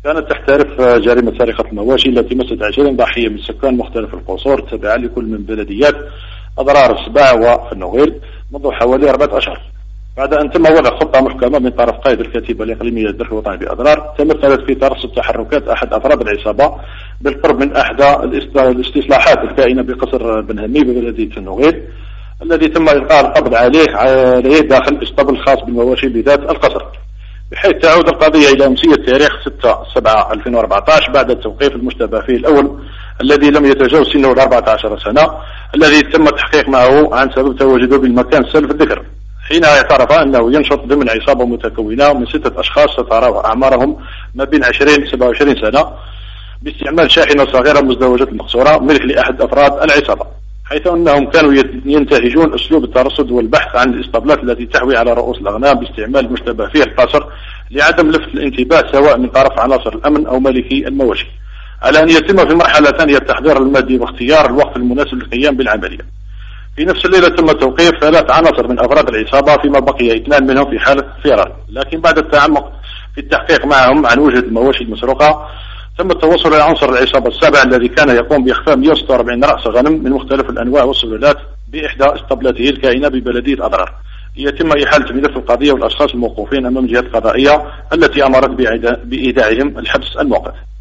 كانت تحترف جريمة سرقة المواشي التي مست 20 ضحية من سكان مختلف القصور التابعة لكل من بلديات أضرار السباع وفنوغيل منذ حوالي 4 أشهر، بعد أن تم وضع خطة محكمة من طرف قائد الكتيبة الإقليمية للدفع الوطني بأضرار تمثلت في ترصد تحركات أحد أفراد العصابة بالقرب من أحدى الاستصلاحات الكائنة بقصر بن همي ببلدية فنوغيل، الذي تم إلقاء القبض عليه داخل الاسطبل الخاص بالمواشي بذات القصر، بحيث تعود القضية إلى أمسية تاريخ 6/7/2014 بعد توقيف المشتبه فيه الأول الذي لم يتجاوز سنه 14 سنة، الذي تم التحقيق معه عن سبب تواجده بالمكان سلف الذكر، حينها اعترف أنه ينشط ضمن عصابة متكونة من 6 أشخاص تتراوح أعمارهم ما بين 20 و 27 سنة باستعمال شاحنة صغيرة مزدوجة المقصورة ملك لأحد أفراد العصابة، حيث أنهم كانوا ينتهجون أسلوب الترصد والبحث عن الإسطبلات التي تحوي على رؤوس الأغنام باستعمال المشتبه فيه القصر لعدم لفت الانتباه سواء من طرف عناصر الأمن أو مالكي المواشي، على أن يتم في مرحلة ثانية التحضير المادي واختيار الوقت المناسب للقيام بالعملية. في نفس الليلة تم توقيف 3 عناصر من أفراد العصابة، فيما بقي 2 منهم في حالة فرار، لكن بعد التعمق في التحقيق معهم عن وجهة المواشي المسروقة تم التوصل إلى عنصر العصابة السابع الذي كان يقوم بإخفاء 146 رأس غنم من مختلف الأنواع والسلالات بإحدى اسطبلاته الكائنة ببلدية أضرار، ليتم إحالة ملف القضية والأشخاص الموقوفين أمام جهات قضائية التي أمرت بإيداعهم الحبس المؤقت.